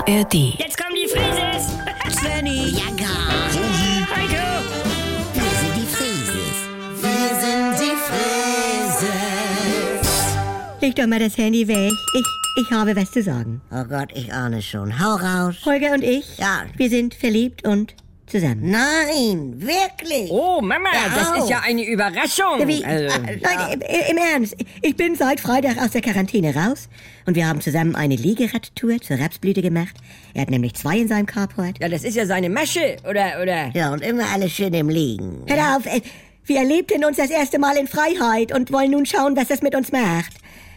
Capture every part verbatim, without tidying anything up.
R D. Jetzt kommen die Frises! Svenny, Ja, gar. Heiko! Wir sind die Frieses. Wir sind die Frieses. leg doch mal das Handy weg. Ich, ich habe was zu sagen. Oh Gott, ich ahne schon. Hau raus. Holger und ich, Ja. wir sind verliebt und zusammen. Nein, wirklich. Oh, Mama, Ja, das auch. ist ja eine Überraschung. Ja, wie? Also, Äh, Nein, im, im Ernst. Ich bin seit Freitag aus der Quarantäne raus und wir haben zusammen eine Liegeradtour zur Rapsblüte gemacht. Er hat nämlich zwei in seinem Carport. ja, das ist ja seine Masche, oder, oder? Ja, und immer alles schön im Liegen. Hör auf, äh, wir erlebten uns das erste Mal in Freiheit und wollen nun schauen, was das mit uns macht.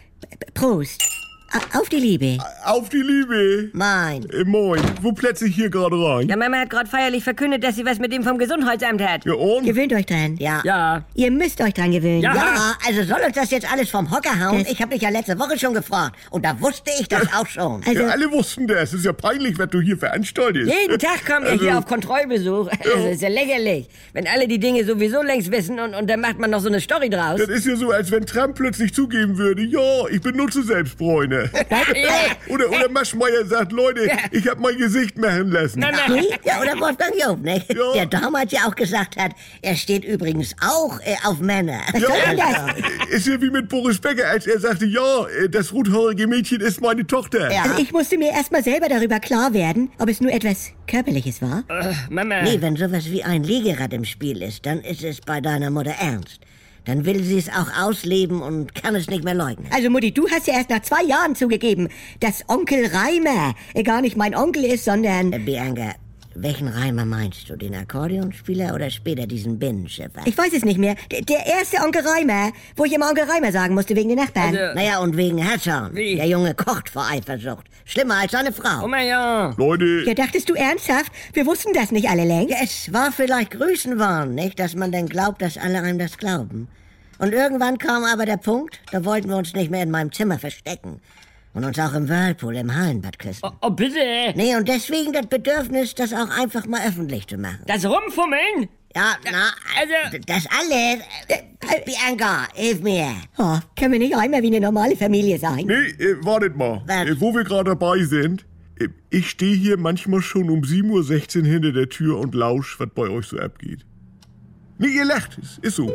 Prost. Auf die Liebe. Auf die Liebe. Mein. Äh, moin, wo plätze ich hier gerade rein? Ja, Mama hat gerade feierlich verkündet, dass sie was mit dem vom Gesundheitsamt hat. Ja, und? Gewöhnt euch dran. Ja. Ja. Ihr müsst euch dran gewöhnen. Ja. Ja, also soll uns das jetzt alles vom Hocker hauen? Das- Ich habe dich ja letzte Woche schon gefragt. Und da wusste ich das auch schon. Also, Ja, alle wussten das. Es ist ja peinlich, was du hier veranstaltest. Jeden Tag kommen wir Also- hier auf Kontrollbesuch. Also, ist ja lächerlich. Wenn alle die Dinge sowieso längst wissen und, und dann macht man noch so eine Story draus. Das ist ja so, als wenn Trump plötzlich zugeben würde, ja, ich benutze selbst Bräune. Oder, oder Maschmeyer sagt, Leute, ich habe mein Gesicht machen lassen. Na, na. Ja, oder Wolfgang Job, ne? Ja. Der damals ja auch gesagt hat, er steht übrigens auch äh, auf Männer. was soll denn das? Ist ja wie mit Boris Becker, als er sagte, ja, äh, das rothaarige Mädchen ist meine Tochter. Ja. Also ich musste mir erstmal selber darüber klar werden, ob es nur etwas Körperliches war. Mama. Nee, wenn sowas wie ein Liegerad im Spiel ist, dann ist es bei deiner Mutter ernst. Dann will sie es auch ausleben und kann es nicht mehr leugnen. Also Mutti, du hast ja erst nach zwei Jahren zugegeben, dass Onkel Reimer äh, gar nicht mein Onkel ist, sondern... Äh, Bianca, welchen Reimer meinst du? Den Akkordeonspieler oder später diesen Binnenschiffer? Ich weiß es nicht mehr. D- Der erste Onkel Reimer, wo ich immer Onkel Reimer sagen musste wegen den Nachbarn. Also- Naja, und wegen Herzog. Wie? Der Junge kocht vor Eifersucht. Schlimmer als seine Frau. Oh mein ja. Leute, Ja, dachtest du ernsthaft? Wir wussten das nicht alle längst. Ja, es war vielleicht Größenwahn, nicht? Dass man dann glaubt, dass alle einem das glauben. Und irgendwann kam aber der Punkt, da wollten wir uns nicht mehr in meinem Zimmer verstecken. Und uns auch im Whirlpool, im Hallenbad küssen. Oh, oh, bitte. Nee, und deswegen das Bedürfnis, das auch einfach mal öffentlich zu machen. Das Rumfummeln? Ja, na, Also- das alles. Äh, Bianca, hilf mir. Oh, können wir nicht einmal wie eine normale Familie sein? nee, äh, wartet mal. Was? Äh, wo wir gerade dabei sind, äh, ich stehe hier manchmal schon um sieben Uhr sechzehn hinter der Tür und lausch, was bei euch so abgeht. Nee, ihr lacht, es ist so.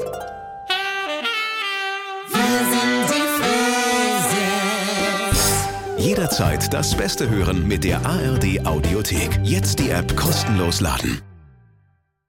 Jederzeit das Beste hören mit der A R D Audiothek. Jetzt die App kostenlos laden.